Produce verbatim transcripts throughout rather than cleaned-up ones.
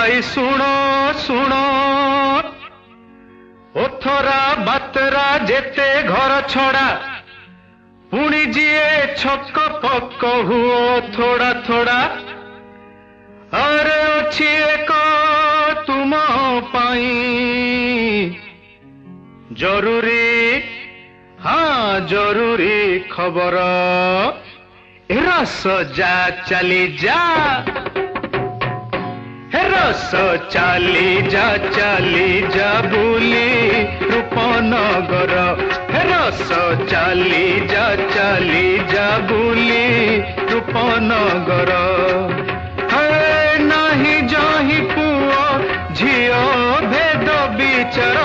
भाई सुनो सुनो ओथरा बातरा जेते घर छड़ा पुणी जिए छक पक हुओ थोड़ा थोड़ा अरे अच्छी एक तुम पाई जरूरी हाँ जरूरी खबर रस जा चली जा रस चली जा चली जा बुली रूपनगर रस चली जा चली जा बुली रूपनगर है नहीं जाही पुओ झियो भेद विचार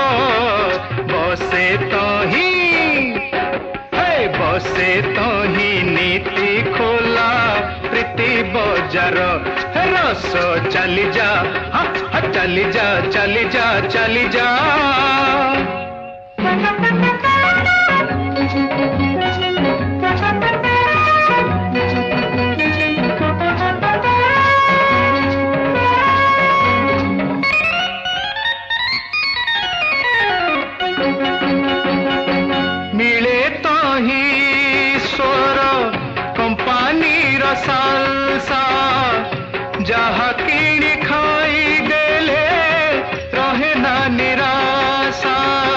बसे तो ही है बसे तो ही नीति खोला प्रीति बजार रस चली जा हाँ हाँ चली जा चली जा चली जा मिले तो ही स्वर कंपानी रसालसा जहा किणी खाई देले रहे ना निराशा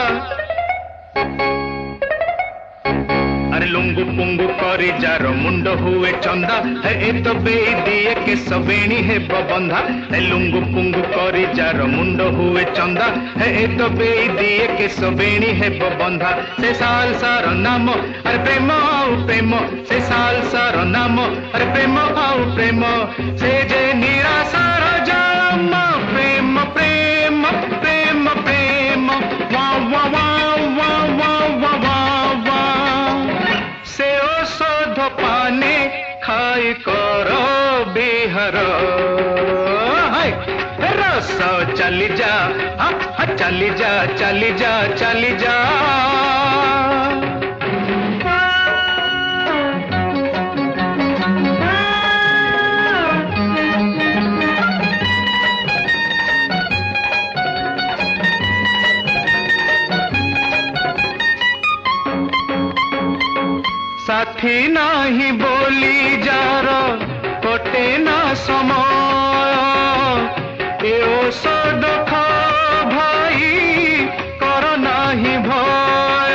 अरे लुंगु पुंगु करी जार मुंड हुए चंदा है ए तो बेई दिए के सबेणी है बबंधा है लुंगु पुंगु करी जार मुंड हुए चंदा है ए तो बेई दिए के सबेणी है बबंधा से साल सार नाम अरे प्रेम आउ प्रेम से साल सार नाम अरे प्रेम आउ प्रेम से जे निराशार जाम प्रेम प्रेम प्रेम प्रेम वा वा वा वा वा वा वा वा से औषध पाने खाई कर बिहार रस चली जा हाँ हाँ चली जा चली जा चली जा साथी नाही बोली जार कटे ना समय ए औषध खा भाई कर नाही भय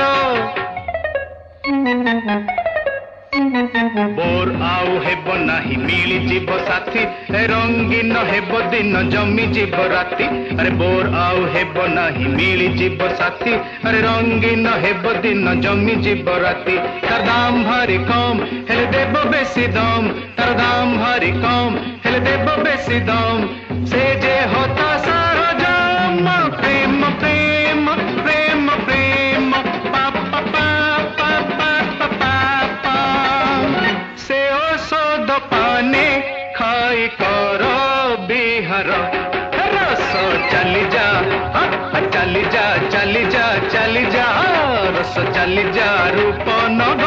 बोर आउ हेब नाही मिली जीव साथी रंगीन हेब दिन जमी जीव राती अरे बोर आउ हेब नाही मिली जीव साथी अरे रंगीन हेब दिन जमी जीव राती तार दाम भारी कम हेले देव बेसी दम तार दाम भारी कम हेले देव बेसी दम से जे होता सारा जाम प्रेम प्रेम प्रेम प्रेम पा पा पा पा पा पा से औषध पाने खाई कर बिहार रस चली जा हाँ चली जा चली जा चली जा रस चली जा रूपनगर